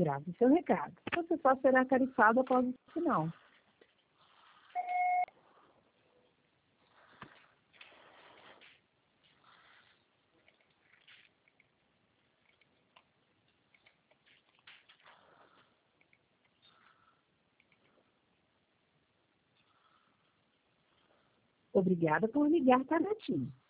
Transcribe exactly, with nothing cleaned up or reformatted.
Grave seu recado. Você só será tarifado após o sinal. Obrigada por ligar para a TIM.